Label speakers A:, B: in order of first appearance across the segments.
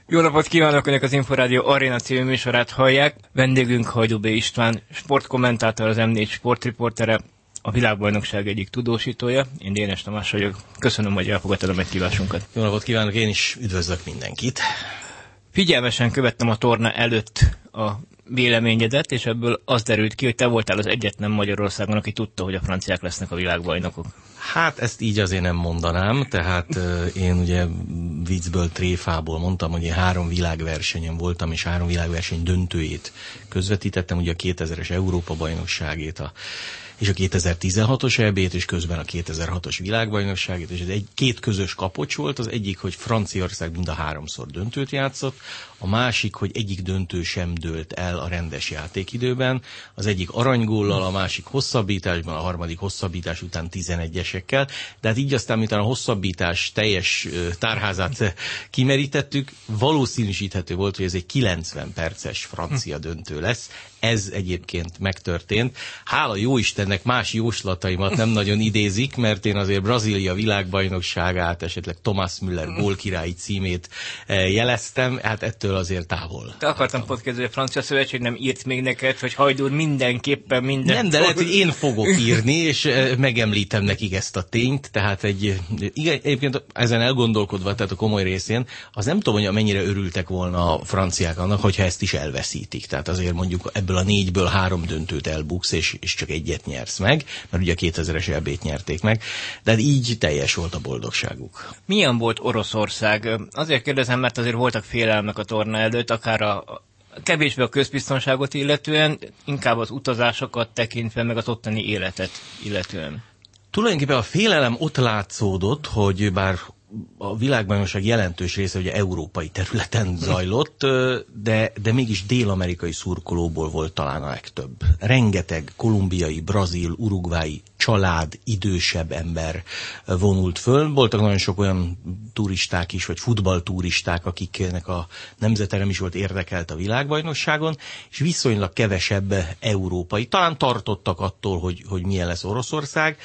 A: Jó napot kívánok, Önök az Inforádió Arena című műsorát hallják. Vendégünk Hajdú B. István, sportkommentátor, az M4 sportriportere, a világbajnokság egyik tudósítója. Én Dénes Tamás vagyok. Köszönöm, hogy elfogadtad a meghívásunkat.
B: Jó napot kívánok, én is üdvözlök mindenkit.
A: Figyelmesen követtem a torna előtt a véleményedet, és ebből az derült ki, hogy te voltál az egyetlen Magyarországon, aki tudta, hogy a franciák lesznek a világbajnokok.
B: Hát ezt így azért nem mondanám, tehát én ugye viccből, tréfából mondtam, hogy én 3 világversenyen voltam, és 3 világverseny döntőjét közvetítettem, ugye a 2000-es Európa-bajnokságét, és a 2016-os EB-t, és közben a 2006-os világbajnokságét, és ez két közös kapocs volt, az egyik, hogy Franciaország mind a 3-szor döntőt játszott, a másik, hogy egyik döntő sem dőlt el a rendes játékidőben, az egyik aranygóllal, a másik hosszabbításban, a harmadik hosszabbítás után 11-esekkel, de hát így aztán, miután a hosszabbítás teljes tárházát kimerítettük, valószínűsíthető volt, hogy ez egy 90 perces francia döntő lesz. Ez egyébként megtörtént. Hála jó Istennek más jóslataimat nem nagyon idézik, mert én azért Brazília világbajnokságát, esetleg Thomas Müller gólkirályi címét jeleztem, hát ettől azért távol.
A: Te akartam kérdezni, hogy a Francia Szövetség nem írt még neked, hogy Hajdú mindenképpen minden...
B: Nem, de lehet, hogy én fogok írni, és megemlítem nekik ezt a tényt, tehát egyébként ezen elgondolkodva, tehát a komoly részén, az nem tudom, hogy mennyire örültek volna a franciák annak, hogyha ezt is elveszítik. Tehát azért mondjuk ebből a 4-ből 3 döntőt elbuksz, és csak egyet nyersz meg, mert ugye a 2000-es EB-t nyerték meg, de így teljes volt a boldogságuk.
A: Milyen volt Oroszország? Azért kérdezem, mert azért voltak félelmek a torna előtt, akár kevésbé a közbiztonságot illetően, inkább az utazásokat tekintve, meg az ottani életet illetően.
B: Tulajdonképpen a félelem ott látszódott, hogy bár a világbajnokság jelentős része ugye európai területen zajlott, de mégis dél-amerikai szurkolóból volt talán a legtöbb. Rengeteg kolumbiai, brazil, urugvái család, idősebb ember vonult föl. Voltak nagyon sok olyan turisták is, vagy futballturisták, akiknek a nemzete nem is volt érdekelt a világbajnokságon, és viszonylag kevesebb európai. Talán tartottak attól, hogy milyen lesz Oroszország.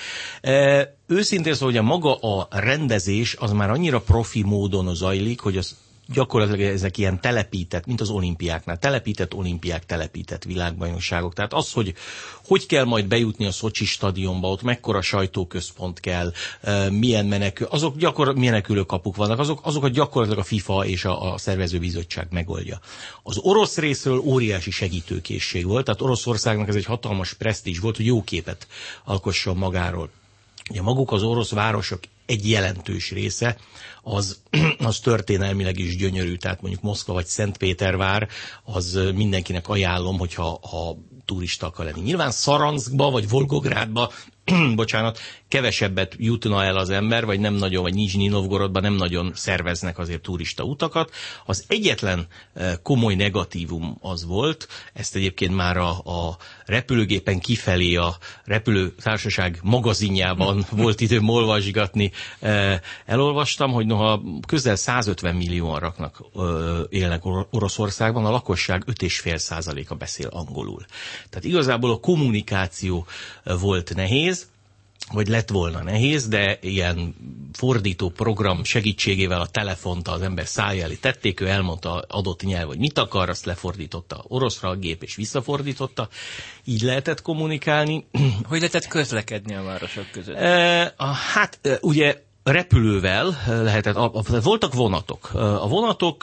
B: Őszintén szóval, hogy maga a rendezés az már annyira profi módon zajlik, hogy az gyakorlatilag ezek ilyen telepített, mint az olimpiáknál, telepített olimpiák, telepített világbajnokságok. Tehát az, hogy kell majd bejutni a Szocsi stadionba, ott mekkora sajtóközpont kell, milyen menekülőkapuk vannak, azokat gyakorlatilag a FIFA és a szervezőbizottság megoldja. Az orosz részről óriási segítőkészség volt, tehát Oroszországnak ez egy hatalmas presztízs volt, hogy jó képet alkosson magáról. Ugye maguk az orosz városok egy jelentős része, az történelmileg is gyönyörű, tehát mondjuk Moszkva vagy Szentpétervár, az mindenkinek ajánlom, hogyha turista akar lenni. Nyilván Szaranszkba vagy Volgográdba, kevesebbet jutna el az ember, vagy nem nagyon, vagy Nizsnyi Novgorodban nem nagyon szerveznek azért turista utakat. Az egyetlen komoly negatívum az volt, ezt egyébként már a repülőgépen kifelé a repülőtársaság magazinjában volt időm olvasgatni, elolvastam, hogy noha közel 150 millióan élnek Oroszországban, a lakosság 5,5%-a beszél angolul. Tehát igazából a kommunikáció volt nehéz, vagy lett volna nehéz, de ilyen fordító program segítségével a telefont az ember szája elé tették, ő elmondta adott nyelv, hogy mit akar, azt lefordította oroszra a gép, és visszafordította. Így lehetett kommunikálni.
A: Hogy lehetett közlekedni a városok között?
B: Hát ugye repülővel lehetett, voltak vonatok. A vonatok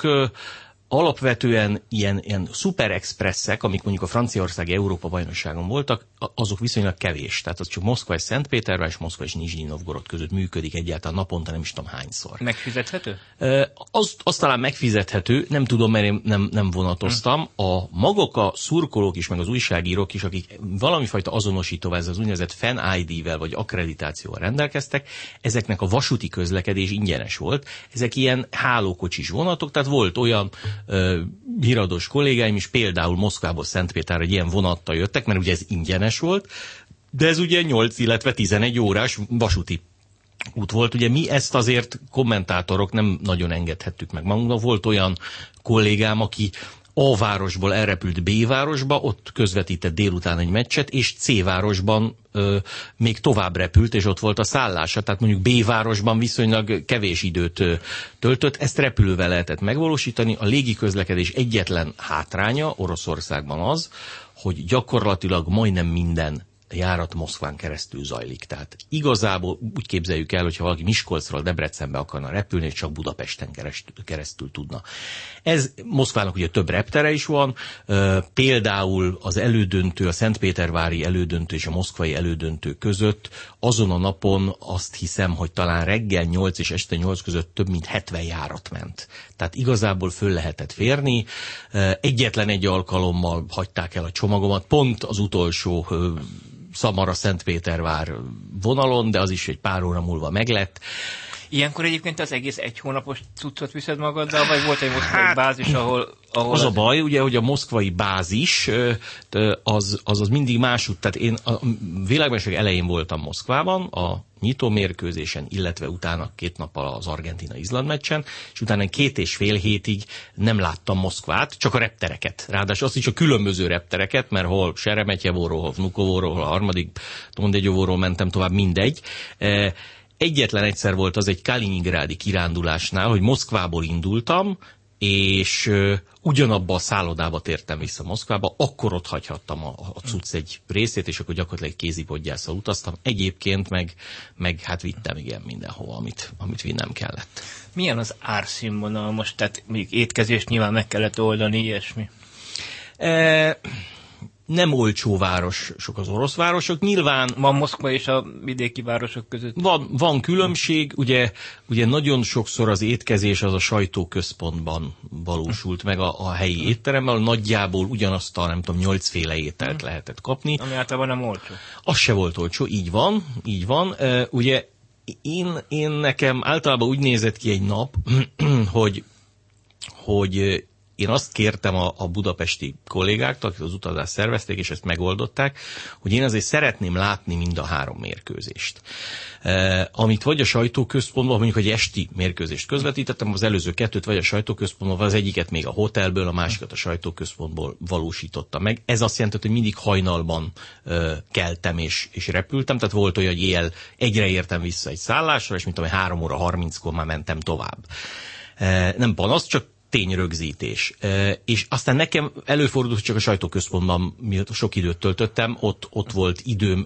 B: alapvetően ilyen szuperexpresszek, amik mondjuk a Franciaországi Európa-bajnokságon voltak, azok viszonylag kevés. Tehát az csak Moszkva és Szentpétervár és Moszkva és Nizsnyi Novgorod között működik egyáltalán naponta, nem is tudom hányszor.
A: Megfizethető?
B: Az talán megfizethető, nem tudom, mert én nem vonatoztam. Maguk a szurkolók is, meg az újságírók is, akik valamifajta azonosítóval, ez az úgynevezett fan ID-vel vagy akkreditációval rendelkeztek, ezeknek a vasúti közlekedés ingyenes volt. Ezek ilyen hálókocsis vonatok, tehát volt olyan híradós kollégáim is például Moszkvából Szentpéterre egy ilyen vonattal jöttek, mert ugye ez ingyenes volt, de ez ugye 8, illetve 11 órás vasúti út volt. Ugye mi ezt azért kommentátorok nem nagyon engedhettük meg magunknak. Volt olyan kollégám, aki A városból elrepült B városba, ott közvetített délután egy meccset, és C városban még tovább repült, és ott volt a szállása, tehát mondjuk B-városban viszonylag kevés időt töltött, ezt repülővel lehetett megvalósítani. A légiközlekedés egyetlen hátránya Oroszországban az, hogy gyakorlatilag majdnem minden járat Moszkván keresztül zajlik. Tehát igazából úgy képzeljük el, hogyha valaki Miskolcról Debrecenbe akarna repülni, és csak Budapesten keresztül tudna. Ez Moszkvának ugye több reptere is van, például az elődöntő, a szentpétervári elődöntő és a moszkvai elődöntő között azon a napon azt hiszem, hogy talán reggel 8 és este 8 között több mint 70 járat ment. Tehát igazából föl lehetett férni. Egyetlen egy alkalommal hagyták el a csomagomat, pont az utolsó Szamara-Szentpétervár vonalon, de az is egy pár óra múlva meglett.
A: Ilyenkor egyébként az egész egy hónapos cuccot viszed magaddal, vagy volt egy moszkvai bázis, ahol
B: az a baj, ugye, hogy a moszkvai bázis az mindig másút. Tehát én a világbajnokság elején voltam Moszkvában, a nyitómérkőzésen, illetve utána 2 nappal az Argentina-Izland meccsen, és utána 2,5 hétig nem láttam Moszkvát, csak a reptereket. Ráadásul azt is a különböző reptereket, mert hol Seremetyevóról, hol Vnukovóról, hol a harmadik Tondegyovóról mentem tovább, mindegy. Egyetlen egyszer volt az egy Kaliningrádi kirándulásnál, hogy Moszkvából indultam, és ugyanabba a szállodába tértem vissza Moszkvába, akkor ott hagyhattam a cucc egy részét, és akkor gyakorlatilag kézipodgyásszal utaztam. Egyébként meg hát vittem igen mindenhova, amit vinnem kellett.
A: Milyen az árszínvonal most? Tehát mondjuk étkezést nyilván meg kellett oldani, ilyesmi?
B: Nem olcsó városok az orosz városok, nyilván...
A: Van Moszkva és a vidéki városok között?
B: Van különbség, ugye nagyon sokszor az étkezés az a sajtóközpontban valósult meg a helyi étteremben, ahol nagyjából ugyanazt a, nem tudom, 8 féle ételt lehetett kapni. Ami
A: általában nem olcsó.
B: Az se volt olcsó, így van. Ugye én nekem általában úgy nézett ki egy nap, hogy én azt kértem a budapesti kollégáktól, akik az utazást szervezték, és ezt megoldották, hogy én azért szeretném látni mind a 3 mérkőzést. Amit vagy a sajtóközpontban, mondjuk egy esti mérkőzést közvetítettem, az előző 2 vagy a sajtóközpontban, vagy az egyiket még a hotelből, a másikat a sajtóközpontból valósította meg. Ez azt jelenti, hogy mindig hajnalban keltem és repültem, tehát volt olyan, hogy éjjel egyre értem vissza egy szállásra, és mint amely 3 óra 30-kor már mentem tovább. Nem panasz, csak tényrögzítés. És aztán nekem előfordult, hogy csak a sajtóközpontban sok időt töltöttem, ott volt időm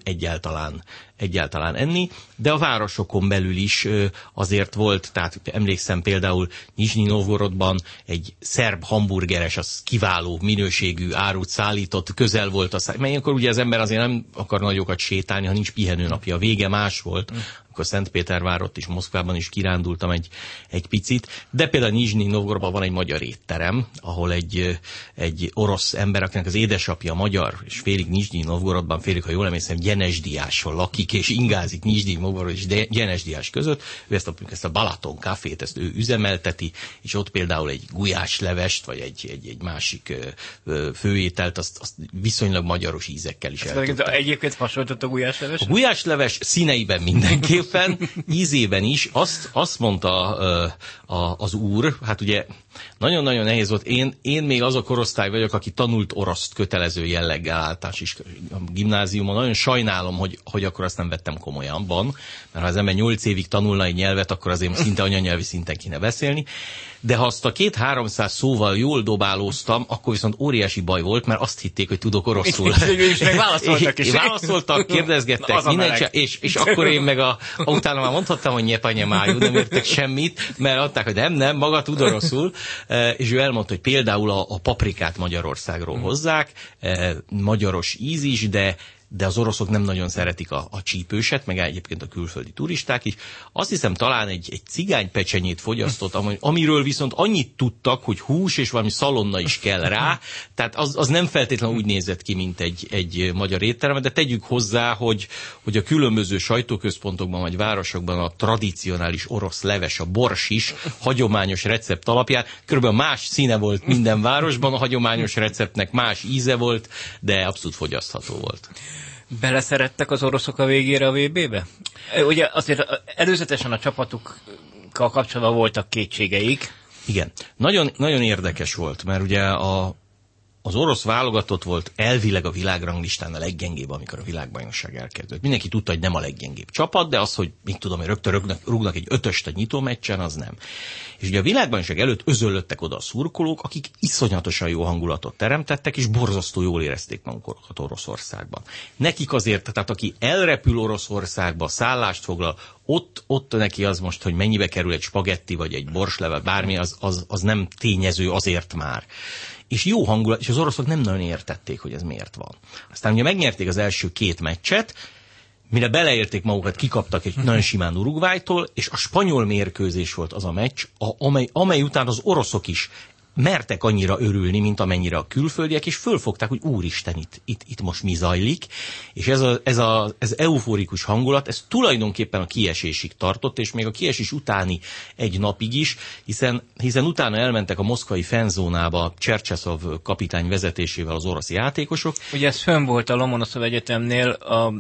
B: egyáltalán enni, de a városokon belül is azért volt, tehát emlékszem például Nizsnyi Novgorodban egy szerb hamburgeres, az kiváló minőségű árut szállított, közel volt mert ilyenkor ugye az ember azért nem akar nagyokat sétálni, ha nincs pihenőnapja. A vége más volt, akkor Szentpétervárot és Moszkvában is kirándultam egy picit, de például Nizsnyi Novgorodban van egy magyar étterem, ahol egy orosz ember, akinek az édesapja magyar, és félig Nizsnyi Novgorodban, félig, ha jól emlékszem, Gyenesdiáson lakik, és ingázik Nizsnyi Novgorod és Gyenesdiás között. Ő ezt a Balaton Cafét, ezt ő üzemelteti, és ott például egy gulyáslevest, vagy egy másik főételt, azt viszonylag magyaros ízekkel is eltudták.
A: Egyébként hasonlított a gulyásleves?
B: A gulyásleves színeiben mindenképpen, ízében is. Azt mondta az úr, hát ugye nagyon-nagyon nehéz volt. Én még az a korosztály vagyok, aki tanult oroszt kötelező jelleggel általános gimnáziumon. Nagyon sajnálom, hogy akkor azt nem vettem komolyan, mert ha az ember 8 évig tanulna egy nyelvet, akkor azért szinte anyanyelvi szinten kéne beszélni. De ha azt a 200-300 szóval jól dobálóztam, akkor viszont óriási baj volt, mert azt hitték, hogy tudok oroszul.
A: És meg válaszoltak is.
B: Válaszoltak, kérdezgettek, mindent, és akkor én meg utána már mondhattam, hogy nyepanyemájú, nem értek semmit, mert adták, hogy nem, maga tud oroszul. És ő elmondta, hogy például a paprikát Magyarországról hozzák, magyaros íz is, de az oroszok nem nagyon szeretik a csípőset, meg egyébként a külföldi turisták is. Azt hiszem, talán egy cigánypecsenyét fogyasztott, amiről viszont annyit tudtak, hogy hús és valami szalonna is kell rá, tehát az nem feltétlenül úgy nézett ki, mint egy magyar étterem, de tegyük hozzá, hogy a különböző sajtóközpontokban vagy városokban a tradicionális orosz leves, a bors is hagyományos recept alapján, körülbelül más színe volt minden városban, a hagyományos receptnek más íze volt, de abszolút fogyasztható volt.
A: Beleszerettek az oroszok a végére a VB-be? Ugye azért előzetesen a csapatukkal kapcsolatban voltak kétségeik.
B: Igen. Nagyon, nagyon érdekes volt, mert ugye az orosz válogatott volt elvileg a világranglistán a leggyengébb, amikor a világbajnokság elkezdődött. Mindenki tudta, hogy nem a leggyengébb csapat, de az, hogy mit tudom, hogy rögtön rúgnak egy 5-öst a nyitómeccsen, az nem. És ugye a világbajnokság előtt özöllöttek oda a szurkolók, akik iszonyatosan jó hangulatot teremtettek, és borzasztó jól érezték magukat Oroszországban. Nekik azért, tehát aki elrepül Oroszországba, szállást foglal, ott neki az most, hogy mennyibe kerül egy spagetti, vagy egy borslevel, bármi, az nem tényező azért már. És jó hangulat, és az oroszok nem nagyon értették, hogy ez miért van. Aztán ugye megnyerték az első 2 meccset, mire beleérték magukat, kikaptak egy nagyon simán Uruguaytól, és a spanyol mérkőzés volt az a meccs, amely után az oroszok is mertek annyira örülni, mint amennyire a külföldiek, és fölfogták, hogy úristen, itt most mi zajlik, és ez euforikus hangulat, ez tulajdonképpen a kiesésig tartott, és még a kiesés utáni egy napig is, hiszen utána elmentek a moszkvai fanzónába Csercseszov kapitány vezetésével az orosz játékosok.
A: Ugye ez fönn volt a Lomonoszov Egyetemnél, a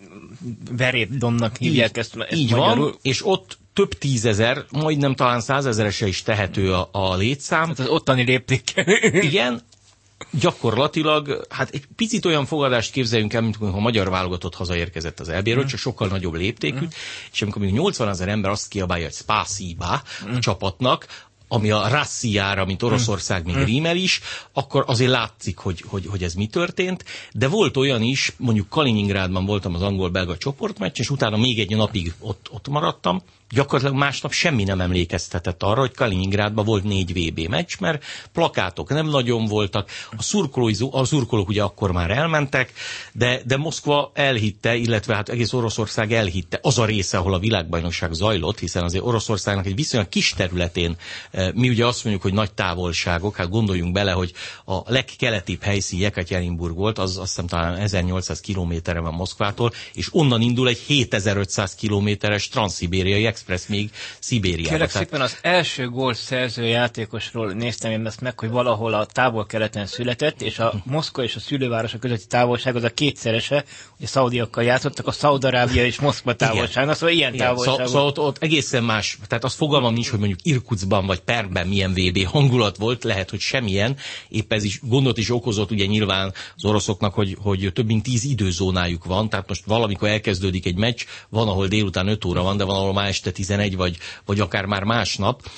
A: Verépdomnak hívják ezt
B: így magyarul. Van, és ott több 10 000, majdnem talán 100 000-esre is tehető a létszám.
A: Hát az ottani lépték.
B: Igen, gyakorlatilag, hát egy picit olyan fogadást képzeljünk el, mint amikor a magyar válogatott hazaérkezett az EB-ről, csak sokkal nagyobb léptékű, és amikor még 80 000 ember azt kiabálja, hogy spasiba a csapatnak, ami a rassziára, mint Oroszország még rímel is, akkor azért látszik, hogy ez mi történt. De volt olyan is, mondjuk Kaliningrádban voltam az angol-belga csoportmeccs, és utána még egy napig ott maradtam, gyakorlatilag másnap semmi nem emlékeztetett arra, hogy Kaliningrádban volt 4 VB meccs, mert plakátok nem nagyon voltak, a szurkolók ugye akkor már elmentek, de Moszkva elhitte, illetve hát egész Oroszország elhitte, az a része, ahol a világbajnokság zajlott, hiszen azért Oroszországnak egy viszonylag kis területén, mi ugye azt mondjuk, hogy nagy távolságok, hát gondoljunk bele, hogy a legkeletibb helyszín Jekaterinburg volt, az azt hiszem talán 1800 kilométerre van Moszkvától, és onnan indul egy 7500 kilométeres transzszibériai express még Szibériába.
A: Kérlek szépen, az első gól szerző játékosról néztem én ezt meg, hogy valahol a távol-keleten született, és a Moszkva és a szülővárosa közötti távolság az a kétszerese, hogy a szaudiakkal játszottak, a Szaúd-Arábia és Moszkva távolságnak, szóval ilyen távolság.
B: Szóval ott egészen más, tehát az fogalmam nincs, hogy mondjuk Irkutskban vagy Permben milyen VB hangulat volt, lehet, hogy semmilyen, épp ez is gondot is okozott ugye nyilván az oroszoknak, hogy több mint 10 időzónájuk van, tehát most valamikor elkezdődik egy meccs, van, ahol délután 5 óra van, de van, ahol már este 11 vagy akár már másnap.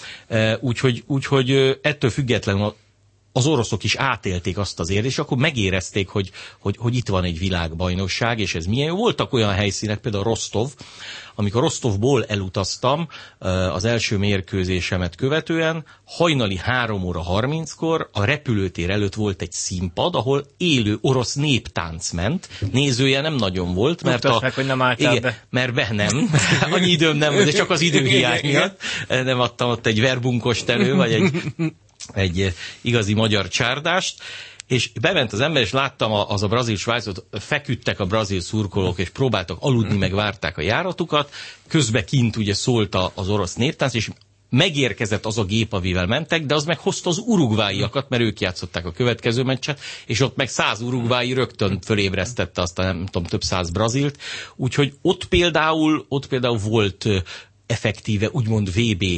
B: Úgyhogy ettől függetlenül az oroszok is átélték azt az érzést, és akkor megérezték, hogy itt van egy világbajnokság, és ez milyen jó. Voltak olyan helyszínek, például Rostov, amikor Rostovból elutaztam az első mérkőzésemet követően, hajnali 3 óra 30-kor a repülőtér előtt volt egy színpad, ahol élő orosz néptánc ment. Nézője nem nagyon volt, mert
A: meg, hogy nem álltál be.
B: Mert nem. Annyi időm nem volt, de csak az időhiány miatt. Nem adtam ott egy verbunkos elő, vagy egy igazi magyar csárdást, és bement az ember, és láttam az a brazil Svájcot, feküdtek a brazil szurkolók, és próbáltak aludni, meg várták a járatukat, közben kint ugye szólt az orosz néptánc, és megérkezett az a gép, amivel mentek, de az meg hozta az uruguayiakat, mert ők játszották a következő meccset, és ott meg 100 uruguayi rögtön fölébresztette azt a nem tudom, több 100 brazilt, úgyhogy ott például volt effektíve, úgymond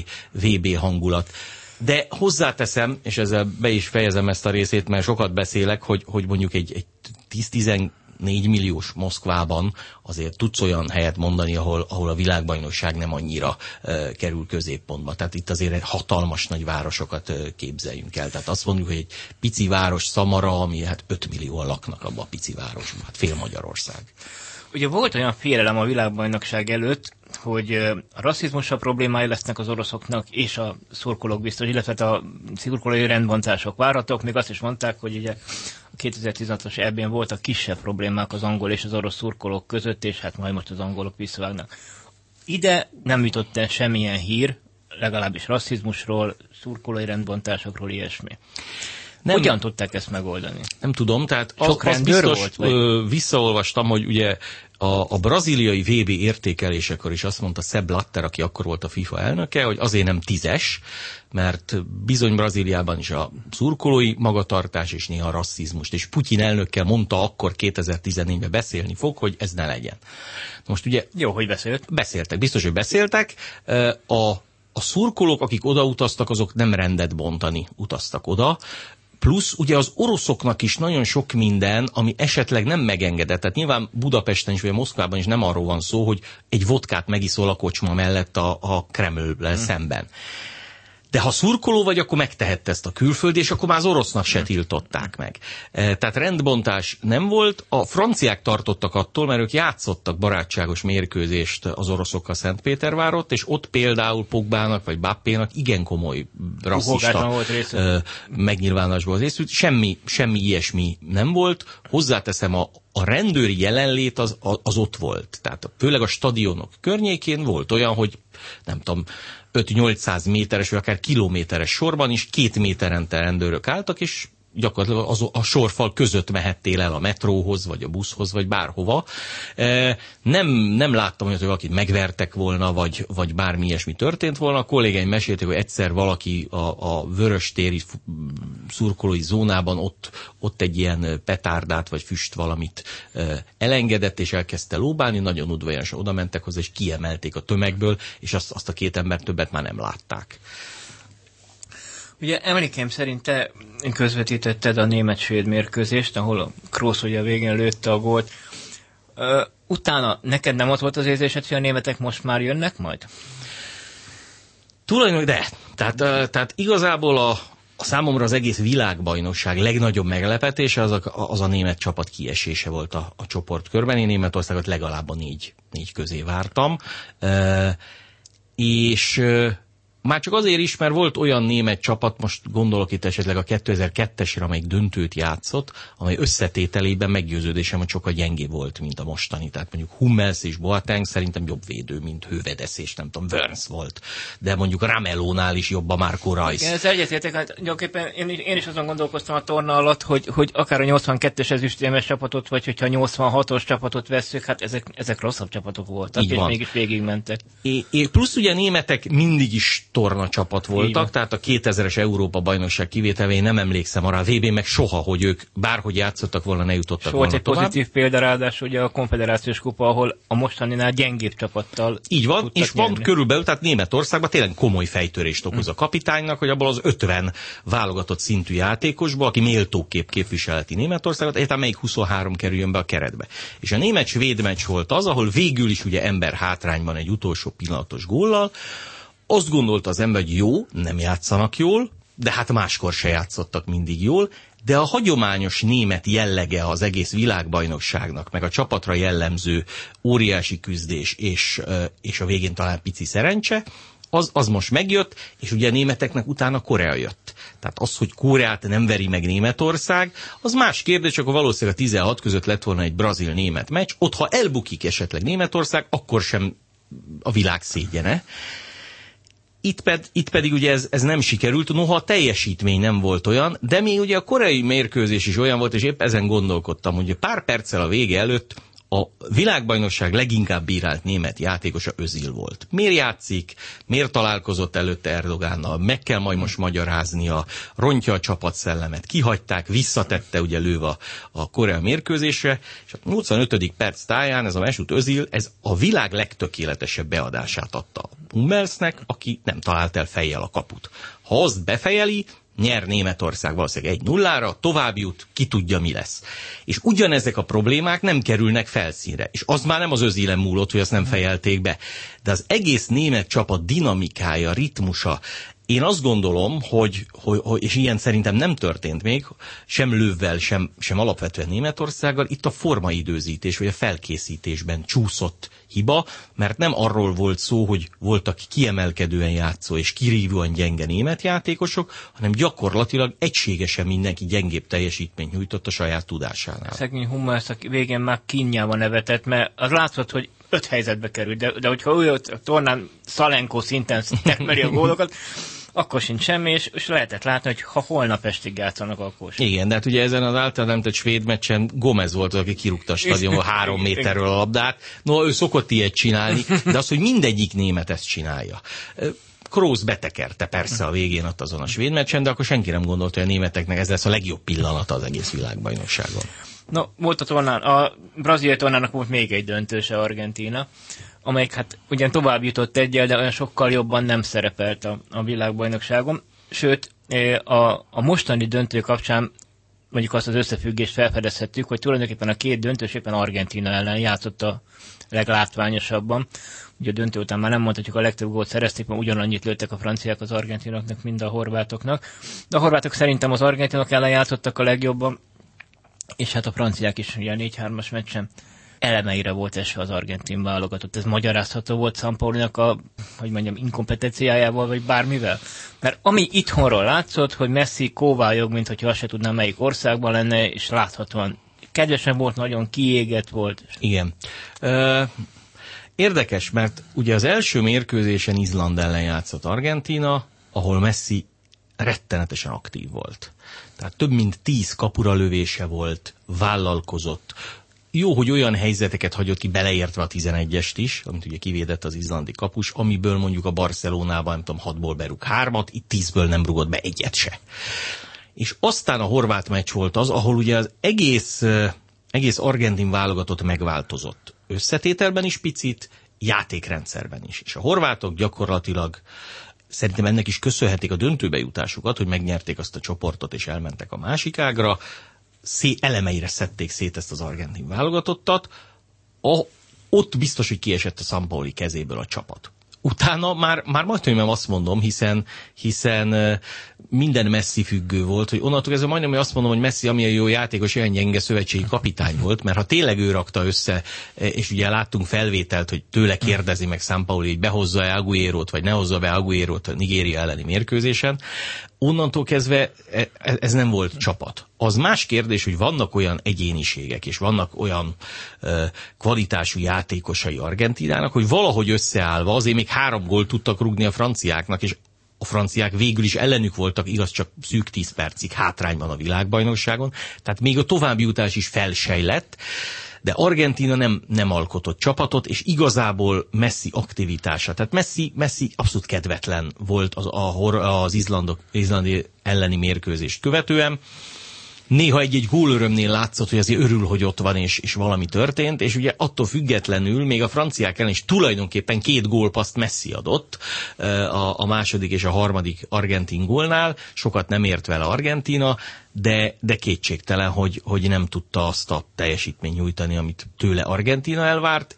B: VB hangulat. De hozzáteszem, és ezzel be is fejezem ezt a részét, mert sokat beszélek, hogy mondjuk egy 10-14 milliós Moszkvában azért tudsz olyan helyet mondani, ahol a világbajnokság nem annyira kerül középpontba. Tehát itt azért hatalmas nagy városokat képzeljünk el. Tehát azt mondjuk, hogy egy pici város Szamara, ami hát 5 millióan laknak abban a pici városban. Hát fél Magyarország.
A: Ugye volt olyan félelem a világbajnokság előtt, hogy a rasszizmussal problémái lesznek az oroszoknak, és a szurkolók biztos, illetve a szurkolói rendbontások várhatók. Még azt is mondták, hogy ugye a 2016-os EB-n voltak kisebb problémák az angol és az orosz szurkolók között, és hát majd most az angolok visszavágnak. Ide nem jutott el semmilyen hír, legalábbis rasszizmusról, szurkolói rendbontásokról, ilyesmi. Hogyan tudták ezt megoldani?
B: Nem tudom, tehát azt biztos visszaolvastam, hogy ugye a braziliai VB értékelésekor is azt mondta Sepp Blatter, aki akkor volt a FIFA elnöke, hogy azért nem 10-es, mert bizony Brazíliában is a szurkolói magatartás és néha a rasszizmust, és Putyin elnökkel mondta akkor 2014-ben beszélni fog, hogy ez ne legyen. Most ugye...
A: Jó, hogy beszélt.
B: Beszéltek, biztos, hogy beszéltek. A szurkolók, akik odautaztak, azok nem rendet bontani utaztak oda. Plusz ugye az oroszoknak is nagyon sok minden, ami esetleg nem megengedett. Tehát nyilván Budapesten is, vagy Moszkvában is nem arról van szó, hogy egy vodkát megiszol a kocsma mellett a Kreml-lel szemben. De ha szurkoló vagy, akkor megtehette ezt a külföld, és akkor már az orosznak se tiltották meg. Tehát rendbontás nem volt. A franciák tartottak attól, mert ők játszottak barátságos mérkőzést az oroszokkal Szentpétervárot, és ott például Pogbának vagy Bappénak igen komoly rasszista megnyilvánulásból az részt. Semmi ilyesmi nem volt. Hozzáteszem, a rendőri jelenlét az ott volt. Tehát főleg a stadionok környékén volt olyan, hogy nem tudom, 5-800 méteres, vagy akár kilométeres sorban is 2 méterente rendőrök álltak, és gyakorlatilag a között mehettél el a metróhoz, vagy a buszhoz, vagy bárhova. Nem láttam olyat, hogy valakit megvertek volna, vagy bármi ilyesmi történt volna. A kollégáim mesélték, hogy egyszer valaki a vöröstéri szurkolói zónában ott egy ilyen petárdát, vagy füst valamit elengedett, és elkezdte lóbálni, nagyon udvariasan oda mentek hozzá, és kiemelték a tömegből, és azt a 2 embert többet már nem látták.
A: Ugye emlékeim szerint te közvetítetted a német-svéd mérkőzést, ahol a Kroos ugye a végén lőtte a gólt. Utána neked nem ott volt az érzésed, hogy a németek most már jönnek majd?
B: Tulajdonképpen de. Tehát igazából a számomra az egész világbajnokság legnagyobb meglepetése az a német csapat kiesése volt a csoportkörben. Én Németországot legalább a 4 közé vártam. És már csak azért is, mert volt olyan német csapat, most gondolok itt esetleg a 2002-esre, amelyik döntőt játszott, amely összetételében meggyőződésem, hogy sokkal gyengébb volt, mint a mostani. Tehát mondjuk Hummels és Boateng szerintem jobb védő, mint Hövedes és nem tudom, Wörns volt. De mondjuk Ramelónál is jobb a Marco Reus.
A: Igen, ez egyetértek, hát gyakorlatilag én is azon gondolkoztam a torna alatt, hogy akár a 82-es ezüstérmes csapatot, vagy hogyha a 86-os csapatot vesszük, hát ezek rosszabb csapatok voltak, és mégis végigmentek.
B: Plusz ugye a németek mindig is torna csapat voltak, tehát a 2000-es Európa-bajnokság kivételével nem emlékszem arra, a VB meg soha, hogy ők bárhogy játszottak volna, ne jutottak volna tovább.
A: Volt egy pozitív példa, ráadásul ugye a Konfederációs Kupa, ahol a mostaninál gyengébb csapattal
B: így van, és van körülbelül, tehát Németországban tényleg komoly fejtörést okoz a kapitánynak, hogy abból az 50 válogatott szintű játékosból, aki méltóképp képviselheti Németországot, egyáltalán melyik 23 kerüljön be a keretbe. És a német-svéd meccs volt az, ahol végül is ugye ember hátrányban egy utolsó pillanatos góllal. Azt gondolta az ember, hogy jó, nem játszanak jól, de hát máskor se játszottak mindig jól, de a hagyományos német jellege az egész világbajnokságnak, meg a csapatra jellemző óriási küzdés és a végén talán pici szerencse, az most megjött, és ugye a németeknek utána Korea jött. Tehát az, hogy Koreát nem veri meg Németország, az más kérdés, akkor valószínűleg a 16 között lett volna egy brazil-német meccs, ott ha elbukik esetleg Németország, akkor a világ szégyene. Itt pedig ugye ez nem sikerült, noha a teljesítmény nem volt olyan, de még ugye a koreai mérkőzés is olyan volt, és épp ezen gondolkodtam, hogy pár perccel a vége előtt a világbajnokság leginkább bírált német játékosa Özil volt. Miért játszik? Miért találkozott előtte Erdogánnal? Meg kell majd most magyaráznia, rontja a csapatszellemet, kihagyták, visszatette ugye lőve a Korea mérkőzésre, és a 85. perc táján ez a Mesut Özil, ez a világ legtökéletesebb beadását adta Hummelsnek, aki nem talált el fejjel a kaput. Ha azt befejeli, nyer Németország valószínűleg 1-0-ra, tovább jut, ki tudja mi lesz. És ugyanezek a problémák nem kerülnek felszínre. És az már nem az Özilen múlott, hogy azt nem fejelték be. De az egész német csapat dinamikája, ritmusa, én azt gondolom, hogy és ilyen szerintem nem történt még, sem Löwvel, sem alapvetően Németországgal, itt a formaidőzítés, vagy a felkészítésben csúszott hiba, mert nem arról volt szó, hogy voltak kiemelkedően játszó és kirívóan gyenge német játékosok, hanem gyakorlatilag egységesen mindenki gyengébb teljesítményt nyújtott a saját tudásánál.
A: Szegény Hummels a végén már kínjában nevetett, mert az látszott, hogy 5 helyzetbe került, de hogyha úgy a tornán Szalenko szinten termeli a gólokat, akkor sincs semmi, és lehetett látni, hogy ha holnap estig játszanak, akkor sem.
B: Igen, de hát ugye ezen az általán említett svéd meccsen Gomez volt az, aki kirúgta a stadionból 3 méterről a labdát. No, ő szokott ilyet csinálni, de az, hogy mindegyik német ezt csinálja. Kroos betekerte persze a végén ott azon a svéd meccsen, de akkor senki nem gondolta, hogy a németeknek ez lesz a legjobb pillanata az egész világbajnokságon.
A: No, volt a brazil tornának volt még egy döntőse, Argentína, amelyik hát ugyan tovább jutott egyel, de olyan sokkal jobban nem szerepelt a világbajnokságon. Sőt, a mostani döntő kapcsán mondjuk azt az összefüggést felfedezhettük, hogy tulajdonképpen a két döntős éppen Argentína ellen játszott a leglátványosabban. Ugye a döntő után már nem mondhatjuk, a legtöbb gólt szerezték, mert ugyanannyit lőttek a franciák az argentinoknak, mint a horvátoknak. De a horvátok szerintem az argentinok ellen játszottak a legjobban, és hát a franciák is ugye a 4-3-as meccsen elemeire volt esve az argentin válogatott. Ez magyarázható volt Sampaolinak a, hogy mondjam, inkompetenciájával, vagy bármivel? Mert ami itthonról látszott, hogy Messi kóvályog, mint hogyha azt se tudná, melyik országban lenne, és láthatóan kedvesen volt, nagyon kiégett volt.
B: Igen. Érdekes, mert ugye az első mérkőzésen Izland ellen játszott Argentína, ahol Messi rettenetesen aktív volt. Tehát több mint 10 kapura lövése volt, vállalkozott. Jó, hogy olyan helyzeteket hagyott ki, beleértve a 11-est is, amit ugye kivédett az izlandi kapus, amiből mondjuk a Barcelonában, nem tudom, 6-ból berúg 3-at, itt 10-ből nem rúgott be egyet se. És aztán a horvát meccs volt az, ahol ugye az egész argentin válogatott megváltozott. Összetételben is picit, játékrendszerben is. És a horvátok gyakorlatilag szerintem ennek is köszönhetik a döntőbe jutásukat, hogy megnyerték azt a csoportot és elmentek a másik ágra, elemeire szedték szét ezt az argentin válogatottat, ott biztos, hogy kiesett a Sampaoli kezéből a csapat. Utána már majdnem azt mondom, hiszen minden Messi függő volt, hogy onnantól kezdve majdnem azt mondom, hogy Messi amilyen jó játékos, olyan gyenge szövetségi kapitány volt, mert ha tényleg ő rakta össze, és ugye láttunk felvételt, hogy tőle kérdezi meg Sampaoli, hogy behozza-e Agüerót, vagy ne hozza be Agüerót a Nigéria elleni mérkőzésen, onnantól kezdve ez nem volt csapat. Az más kérdés, hogy vannak olyan egyéniségek, és vannak olyan kvalitású játékosai Argentínának, hogy valahogy összeállva azért még 3 gólt tudtak rúgni a franciáknak, és a franciák végül is ellenük voltak, igaz, csak szűk 10 percig hátrányban a világbajnokságon, tehát még a továbbjutás is felsejlett, de Argentína nem alkotott csapatot, és igazából Messi aktivitása. Tehát Messi abszolút kedvetlen volt az izlandi elleni mérkőzést követően. Néha egy gólörömnél látszott, hogy azért örül, hogy ott van, és valami történt, és ugye attól függetlenül még a franciák ellen is tulajdonképpen 2 gólpasszt Messi adott a második és a harmadik argentin gólnál, sokat nem ért vele Argentína, de kétségtelen, hogy nem tudta azt a teljesítményt nyújtani, amit tőle Argentína elvárt,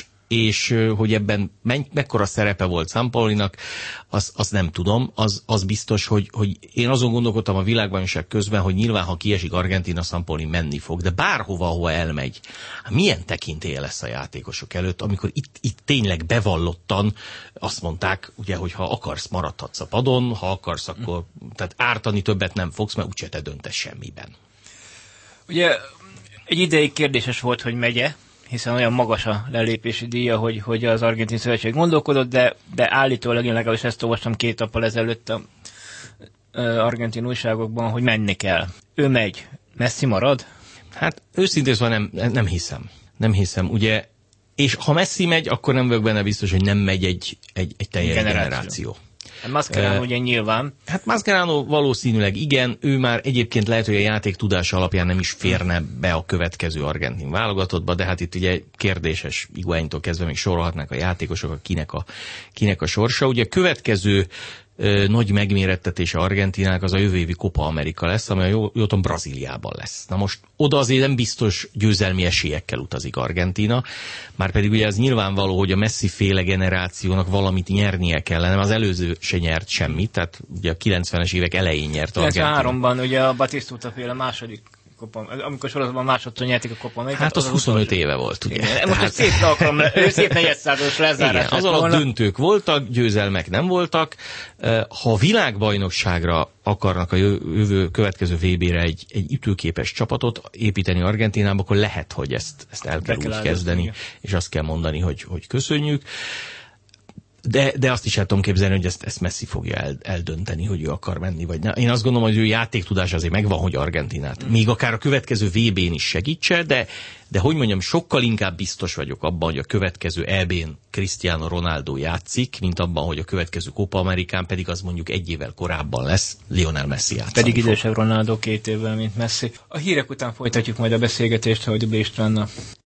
B: és hogy ebben mekkora szerepe volt Sampaolinak, azt nem tudom. Az biztos, hogy én azon gondolkodtam a világbajnokság közben, hogy nyilván, ha kiesik Argentína, Sampaoli menni fog, de bárhova, ahova elmegy, milyen tekintélye lesz a játékosok előtt, amikor itt tényleg bevallottan azt mondták, ugye, hogy ha akarsz, maradhatsz a padon, ha akarsz, akkor tehát ártani többet nem fogsz, mert úgyse te döntesz semmiben.
A: Ugye egy ideig kérdéses volt, hogy megye, hiszen olyan magas a lelépési díja, hogy az argentin szövetség gondolkodott, de állítólag én legalábbis ezt olvastam 2 nappal ezelőtt a argentin újságokban, hogy menni kell. Ő megy. Messi marad?
B: Hát őszintén szóval nem hiszem. Nem hiszem, ugye, és ha Messi megy, akkor nem vagyok benne biztos, hogy nem megy egy teljes generáció.
A: Mascherano ugye nyilván.
B: Hát Mascherano valószínűleg igen, ő már egyébként lehet, hogy a játék tudása alapján nem is férne be a következő argentin válogatottba, de hát itt ugye kérdéses, Higuaintól kezdve még sorolhatnák a játékosok, kinek a sorsa. Ugye a következő nagy megmérettetése Argentínának az a jövő évi Copa America lesz, ami jól tudom Brazíliában lesz. Na most oda azért nem biztos győzelmi esélyekkel utazik Argentína, márpedig ugye ez nyilvánvaló, hogy a Messi-féle generációnak valamit nyernie kellene, az előző se nyert semmit, tehát ugye a 90-es évek elején nyert Argentína.
A: 93-ban ugye a Batistuta-féle második amikor sorozatban másodszor nyerték a Copa Amerikát.
B: Hát az 25 éve volt, ugye.
A: Igen, most egy szép negyedszázados lezárás.
B: Igen, az alatt döntők voltak, győzelmek nem voltak. Ha a világbajnokságra akarnak a következő VB-re egy ütőképes csapatot építeni Argentínába, akkor lehet, hogy ezt el kell úgy kezdeni, igen. És azt kell mondani, hogy köszönjük. De azt is el tudom képzelni, hogy ezt Messi fogja eldönteni, hogy ő akar menni, vagy nem. Én azt gondolom, hogy ő játéktudás azért megvan, hogy Argentinát. Még akár a következő VB-n is segítse, de hogy mondjam, sokkal inkább biztos vagyok abban, hogy a következő EB-n Cristiano Ronaldo játszik, mint abban, hogy a következő Copa Amerikán pedig az mondjuk 1 évvel korábban lesz Lionel Messi játszani.
A: Pedig idősebb Ronaldo 2 évvel, mint Messi. A hírek után folytatjuk majd a beszélgetést Hajdú B. Istvánnal.